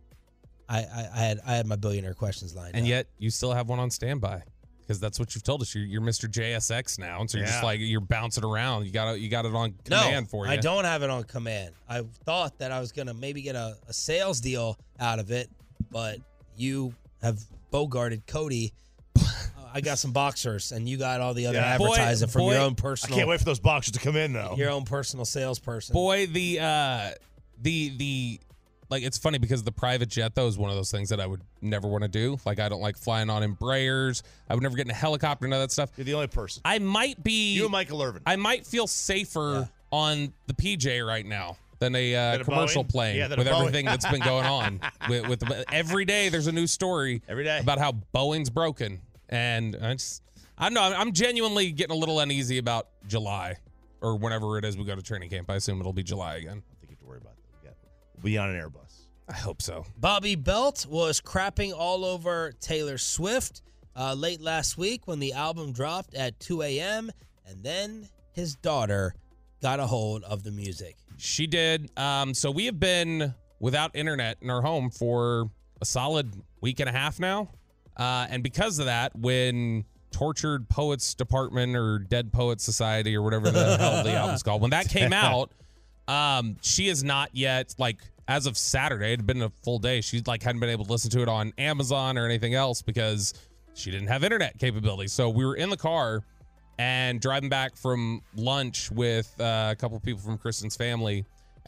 I, I, I had I had my billionaire questions lined and up. yet you still have one on standby because that's what you've told us. You're, you're Mister J S X now, and so you're just Yeah. like you're bouncing around. You got you got it on No, command for you. I don't have it on command. I thought that I was going to maybe get a, a sales deal out of it, but you have bogarted Cody. Uh, I got some boxers, and you got all the other Yeah. advertising Boy- from boy- your own I personal. can't wait for those boxers to come in though. Your own personal salesperson. Boy, the uh, the the like it's funny because the private jet though is one of those things that I would never want to do. Like I don't like flying on Embraers. I would never get in a helicopter and all that stuff. You're the only person. I might be You and Michael Irvin. I might feel safer on the P J right now than a, uh, Than a commercial Boeing? plane Yeah, than a with Boeing. everything that's been going on. with, with the, every day there's a new story Every day. about how Boeing's broken, and I just I don't know. I'm genuinely getting a little uneasy about July or whenever it is we go to training camp. I assume it'll be July again. I don't think you have to worry about that. We got, we'll be on an Airbus. I hope so. Bobby Belt was crapping all over Taylor Swift uh, late last week when the album dropped at two a.m. And then his daughter got a hold of the music. She did. Um, so we have been without internet in our home for a solid week and a half now. Uh, and because of that, when Tortured Poets Department or Dead Poets Society or whatever the hell the album's called, when that came out, um, she is not yet, like, as of Saturday, it had been a full day. She like hadn't been able to listen to it on Amazon or anything else because she didn't have internet capability. So we were in the car and driving back from lunch with uh, a couple of people from Kristen's family,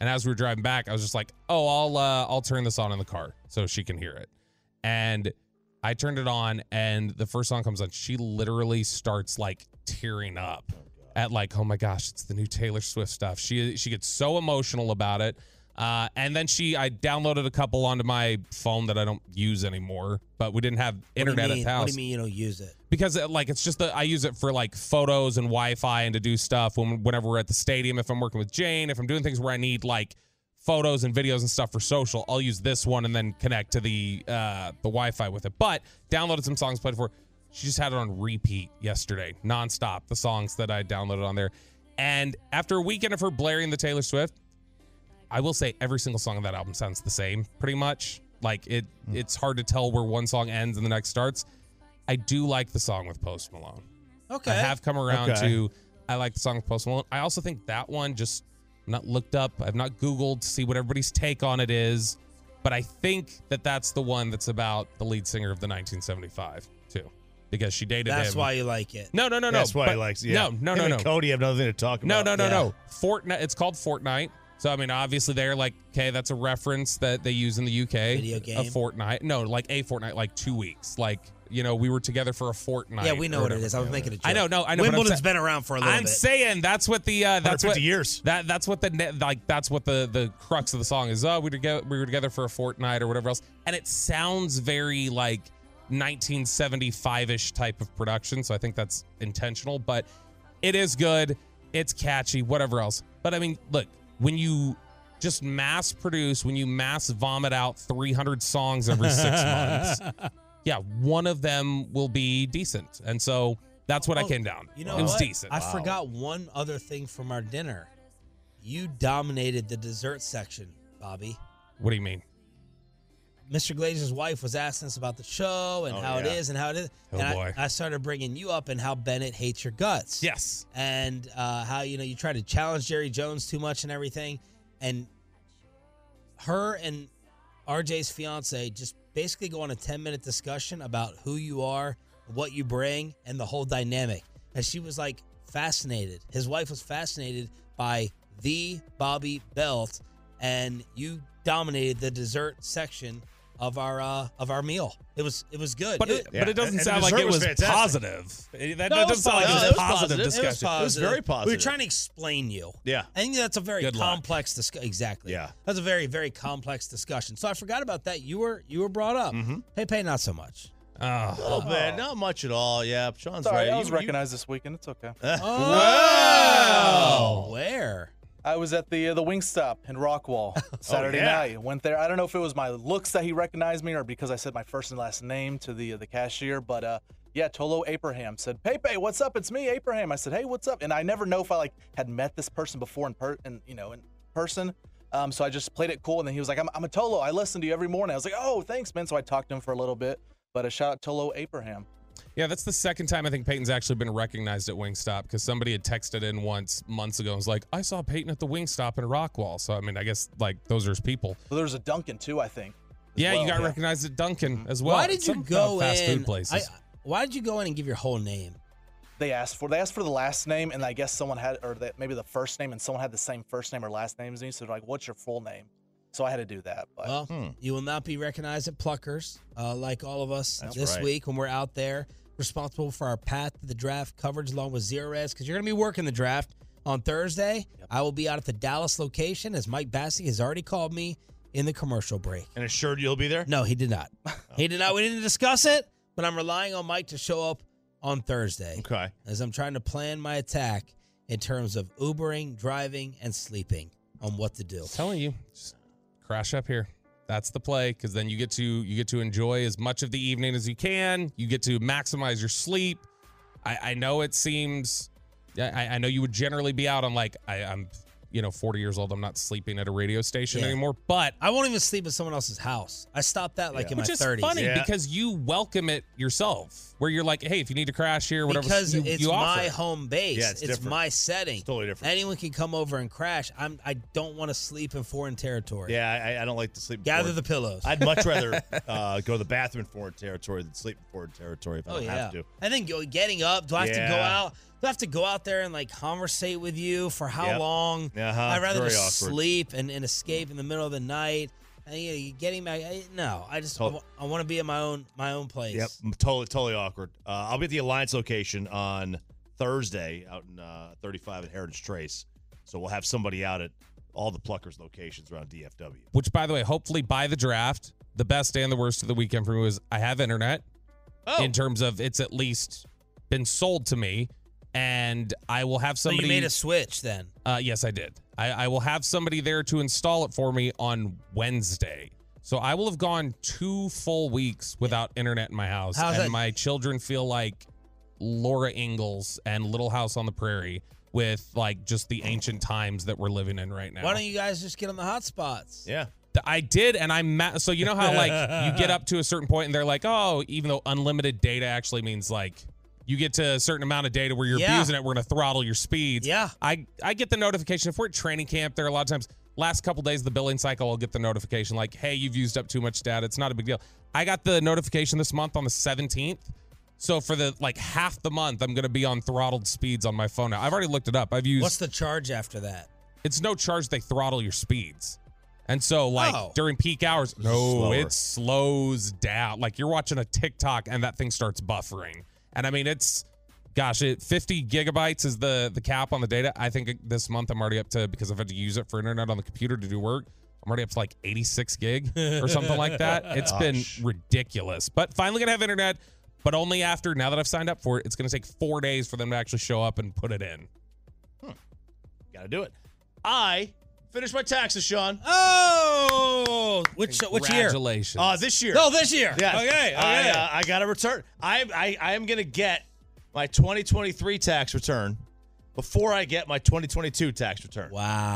And as we were driving back, I was just like, oh, I'll uh, I'll turn this on in the car so she can hear it. And I turned it on, and the first song comes on. She literally starts like tearing up at like, oh my gosh, it's the new Taylor Swift stuff. She she gets so emotional about it. Uh, and then she, I downloaded a couple onto my phone that I don't use anymore, but we didn't have internet at the house. What do you mean you don't use it? Because it, like it's just that I use it for like photos and Wi-Fi and to do stuff when whenever we're at the stadium. If I'm working with Jane, if I'm doing things where I need like photos and videos and stuff for social, I'll use this one and then connect to the uh, the Wi-Fi with it. But downloaded some songs, played for. She just had it on repeat yesterday, nonstop. The songs that I downloaded on there, and after a weekend of her blaring the Taylor Swift, I will say every single song on that album sounds the same, pretty much. Like it, mm. it's hard to tell where one song ends and the next starts. I do like the song with Post Malone. Okay. I have come around okay. to, I like the song with Post Malone. I also think that one just, I've not looked up, I've not Googled to see what everybody's take on it is, but I think that that's the one that's about the lead singer of the nineteen seventy-five, too. Because she dated That's him. That's why you like it. No, no, no, no. That's why he likes it. Yeah. No, no, Him no, and no. Cody have nothing to talk No, about. no, no, Yeah. no. Fortnite. It's called Fortnite. So, I mean, obviously they're like, okay, that's a reference that they use in the U K. Video game. A fortnight. No, like a fortnight, like two weeks. Like, you know, we were together for a fortnight. Yeah, we know or what it whatever. is. I was making a joke. I know, no, I know. Wimbledon's but I'm sa- been around for a little I'm bit. saying that's what the uh, that's what years. That that's what the ne- like that's what the the crux of the song is. Oh, we were together, we were together for a fortnight or whatever else, and it sounds very like nineteen seventy-five-ish type of production. So I think that's intentional, but it is good. It's catchy, whatever else. But I mean, look, when you just mass produce, when you mass vomit out three hundred songs every six months, yeah, one of them will be decent. And so that's what Oh, I came down. You know it was what? decent. I forgot one other thing from our dinner. You dominated the dessert section, Bobby. What do you mean? Mister Glazer's wife was asking us about the show and Oh, how yeah. it is and how it is. Oh, and boy. I, I started bringing you up and how Bennett hates your guts. Yes. And uh, how, you know, you try to challenge Jerry Jones too much and everything. And her and R J's fiance just basically go on a ten-minute discussion about who you are, what you bring, and the whole dynamic. And she was, like, fascinated. His wife was fascinated by the Bobby Belt, and you dominated the dessert section of our uh, of our meal. It was it was good. But it, Yeah. but it doesn't And- and sound the like dessert it was was fantastic. positive. It- That, No, that it was doesn't sound like it was positive. a positive It was discussion. positive. It was very We positive. were trying to explain you. Yeah. I think that's a very Good luck. complex discussion. Exactly. Yeah. That's a very, very complex discussion. So I forgot about that. You were you were brought up. Mm-hmm. Hey, Pay, not so much. Oh. A little bit, not much at all. Yeah, Sean's Sorry, right. I was You- you- recognized this weekend. It's okay. Oh, where? I was at the uh, the Wingstop in Rockwall Saturday yeah. night. Went there. I don't know if it was my looks that he recognized me or because I said my first and last name to the uh, the cashier, but uh, yeah, Tolo Abraham said, "Pepe, what's up? It's me, Abraham." I said, "Hey, what's up?" And I never know if I like had met this person before in per and you know in person. Um, so I just played it cool, and then he was like, "I'm I'm a Tolo. I listen to you every morning." I was like, "Oh, thanks, man." So I talked to him for a little bit, but a shout out Tolo Abraham. Yeah, that's the second time I think Peyton's actually been recognized at Wingstop because somebody had texted in once months ago and was like, I saw Peyton at the Wingstop in Rockwall. So, I mean, I guess, like, those are his people. Well, there was a Dunkin' too, I think. as Yeah, well. you got Yeah. recognized at Dunkin' as well. Why did you Some, go uh, fast in? food places. I, why did you go in and give your whole name? They asked for they asked for the last name, and I guess someone had or that maybe the first name, and someone had the same first name or last name as me. So they're like, "What's your full name?" So I had to do that. But Well, Hmm. you will not be recognized at Pluckers, uh, like all of us That's this right. week when we're out there, responsible for our Path to the Draft coverage along with Zero Reds, because you're going to be working the draft on Thursday. I will be out at the Dallas location, as Mike Bassey has already called me in the commercial break. And assured you'll be there? No, he did not. He did not. We didn't discuss it, but I'm relying on Mike to show up on Thursday. Okay. As I'm trying to plan my attack in terms of Ubering, driving, and sleeping on what to do. I'm telling you, just crash up here. That's the play, because then you get to you get to enjoy as much of the evening as you can. You get to maximize your sleep. I, I know it seems, I, I know you would generally be out on like I, I'm, you know, forty years old. I'm not sleeping at a radio station Yeah. anymore, but I won't even sleep at someone else's house. I stopped that like in which my is thirties. funny Yeah. because you welcome it yourself, where you're like, hey, if you need to crash here, whatever, Because you, it's you offer my it. home base. Yeah, it's it's different. my setting. It's totally different. Anyone can come over and crash. I'm. I don't want to sleep in foreign territory. Yeah, I, I don't like to sleep. in Gather foreign- the pillows. I'd much rather uh, go to the bathroom in foreign territory than sleep in foreign territory if I Oh don't yeah. have to. And then go, getting up. Do I have to go Yeah. out I have to go out there and like conversate with you for how Yep. long? Uh-huh. I'd rather Very just awkward. sleep and, and escape in the middle of the night. And you know, you getting back. I, no, I just Tot- I, want to be in my own my own place. Yep, m- totally, totally awkward. Uh, I'll be at the Alliance location on Thursday out in uh, thirty-five at Heritage Trace. So we'll have somebody out at all the Pluckers locations around D F W. Which, by the way, hopefully by the draft, the best and the worst of the weekend for me was I have internet. Oh. In terms of it's at least been sold to me, and I will have So somebody. you made a switch then. Uh, yes, I did. I, I will have somebody there to install it for me on Wednesday. So I will have gone two full weeks without internet in my house, How's and that- my children feel like Laura Ingalls and Little House on the Prairie with like just the ancient times that we're living in right now. Why don't you guys just get on the hot spots? Yeah. I did, and I'm ma- so you know how like you get up to a certain point and they're like, oh, even though unlimited data actually means like you get to a certain amount of data where you're Yeah. abusing it, we're gonna throttle your speeds. Yeah. I I get the notification if we're at training camp. There are a lot of times last couple days of the billing cycle, I'll get the notification like, hey, you've used up too much data. It's not a big deal. I got the notification this month on the seventeenth. So for the like half the month, I'm gonna be on throttled speeds on my phone now. I've already looked it up. I've used. What's the charge after that? It's no charge. They throttle your speeds. And so, like, Oh. during peak hours, no, Slower. it slows down. Like, you're watching a TikTok and that thing starts buffering. And I mean, it's, gosh, it fifty gigabytes is the the cap on the data. I think this month I'm already up to, because I've had to use it for internet on the computer to do work, I'm already up to like eighty-six gig or something like that. It's Gosh. been ridiculous. But finally going to have internet, but only after, now that I've signed up for it, it's going to take four days for them to actually show up and put it in. Got to do it. I finished my taxes, Sean. Oh, which which year? Congratulations. Uh, this year. No, this year. Yeah. Okay. Okay. I, uh, I got a return. I, I, I am going to get my twenty twenty-three tax return before I get my twenty twenty-two tax return.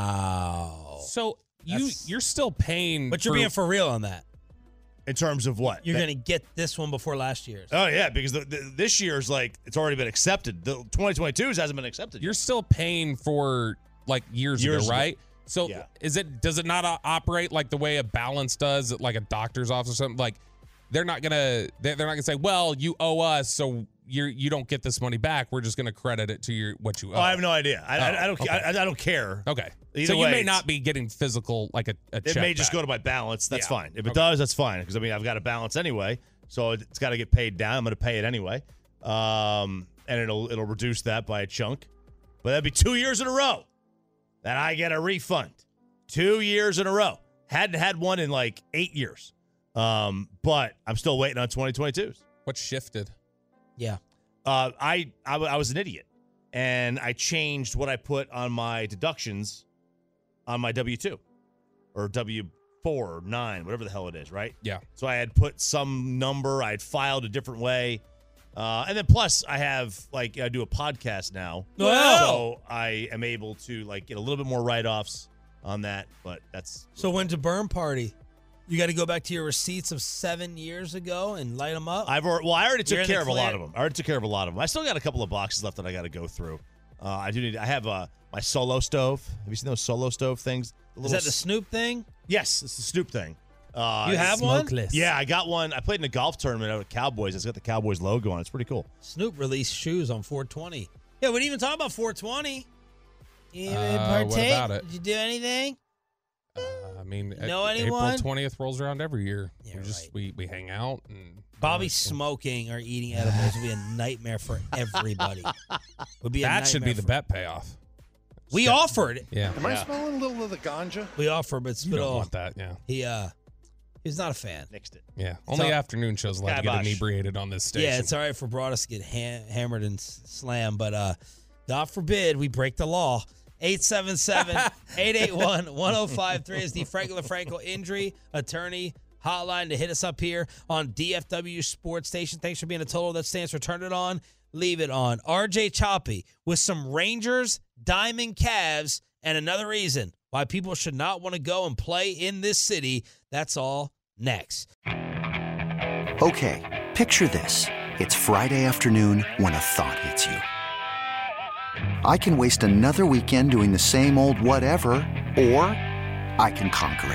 Wow. So you, That's- you're still paying. But you're for- being for real on that. In terms of what? You're That- going to get this one before last year's. Oh, yeah, because the, the, this year's, like, it's already been accepted. The twenty twenty-two's hasn't been accepted You're yet. still paying for like years, Years ago, ago. right? So Yeah. is it does it not o- operate like the way a balance does at like a doctor's office or something? Like they're not gonna they're, they're not gonna say, well, you owe us, so you you don't get this money back. We're just gonna credit it to your what you owe. Oh, I have no idea. I, I, I don't. okay. I, I don't care. Okay, Either so you way, may it's- not be getting physical like a, a It check may just back. go to my balance. That's Yeah. fine. If it Okay. does, that's fine. Because I mean, I've got a balance anyway, so it's got to get paid down. I'm going to pay it anyway, um, and it'll it'll reduce that by a chunk. But that'd be two years in a row that I get a refund. Two years in a row. Hadn't had one in like eight years. Um, but I'm still waiting on twenty twenty-twos. What shifted? Yeah. Uh, I, I w- I was an idiot, and I changed what I put on my deductions on my W two or W four or nine, whatever the hell it is, right? Yeah. So I had put some number, I had filed a different way, uh, and then plus I have like I do a podcast now, Wow. so I am able to like get a little bit more write-offs on that. But that's So when's a burn party? You got to go back to your receipts of seven years ago and light them up. I've already, well, I already You're took in care the of a lot clear. of them. I already took care of a lot of them. I still got a couple of boxes left that I got to go through. Uh, I do need. I have uh, my solo stove. Have you seen those solo stove things? The Is little that the s- Snoop thing? Yes, it's the Snoop thing. Uh, You have one? Smokeless. Yeah, I got one. I played in a golf tournament out at Cowboys. It's got the Cowboys logo on it. It's pretty cool. Snoop released shoes on four twenty. Yeah, we didn't even talk about four twenty. You Uh, what partake? about it? Did you do anything? Uh, I mean, Know A- anyone? April twentieth rolls around every year. Yeah, we just right. we we hang out and Bobby smoking or eating edibles would be a nightmare for everybody. Would be a that should be nightmare the for- bet payoff. We offered. Yeah. Am I smelling a little of the ganja? We offered, but You Spittle, don't want that, yeah. he uh, he's not a fan. Nixed it. Yeah. Only all- afternoon shows allowed to get Kibosh. inebriated on this station. Yeah, it's all right for Broadus to get ha- hammered and s- slammed, but uh, God forbid we break the law. eight seven seven, eight eight one, one oh five three is the Franco LaFranco injury attorney hotline to hit us up here on D F W Sports Station. Thanks for being a total that stands for Turn It On, Leave It On. R J Choppy with some Rangers, Diamond Cavs, and another reason why people should not want to go and play in this city. That's all next. Okay, picture this. It's Friday afternoon when a thought hits you. I can waste another weekend doing the same old whatever, or I can conquer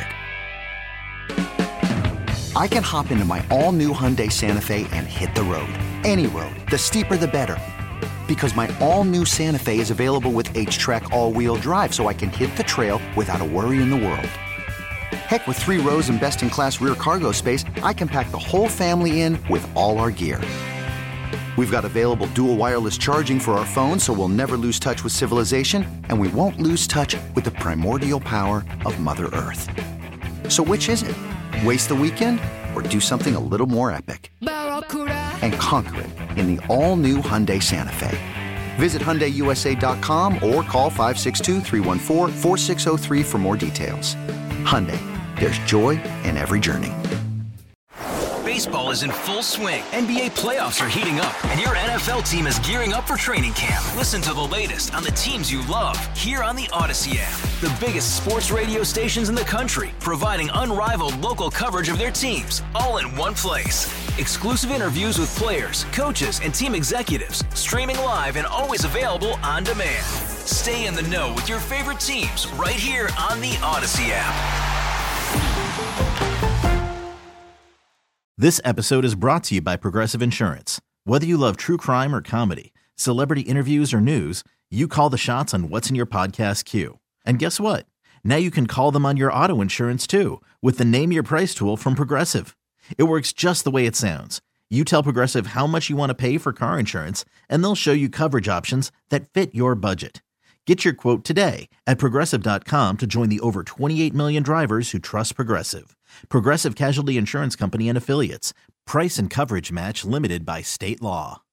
it. I can hop into my all-new Hyundai Santa Fe and hit the road. Any road. The steeper, the better. Because my all-new Santa Fe is available with H-Track all-wheel drive, so I can hit the trail without a worry in the world. Heck, with three rows and best-in-class rear cargo space, I can pack the whole family in with all our gear. We've got available dual wireless charging for our phones, so we'll never lose touch with civilization, and we won't lose touch with the primordial power of Mother Earth. So which is it? Waste the weekend or do something a little more epic? And conquer it in the all-new Hyundai Santa Fe. Visit Hyundai U S A dot com or call five six two, three one four, four six zero three for more details. Hyundai, there's joy in every journey. Baseball is in full swing. N B A playoffs are heating up, and your N F L team is gearing up for training camp. Listen to the latest on the teams you love here on the Odyssey app. The biggest sports radio stations in the country, providing unrivaled local coverage of their teams, all in one place. Exclusive interviews with players, coaches, and team executives, streaming live and always available on demand. Stay in the know with your favorite teams right here on the Odyssey app. This episode is brought to you by Progressive Insurance. Whether you love true crime or comedy, celebrity interviews or news, you call the shots on what's in your podcast queue. And guess what? Now you can call them on your auto insurance too with the Name Your Price tool from Progressive. It works just the way it sounds. You tell Progressive how much you want to pay for car insurance, and they'll show you coverage options that fit your budget. Get your quote today at Progressive dot com to join the over twenty-eight million drivers who trust Progressive. Progressive Casualty Insurance Company and Affiliates. Price and coverage match limited by state law.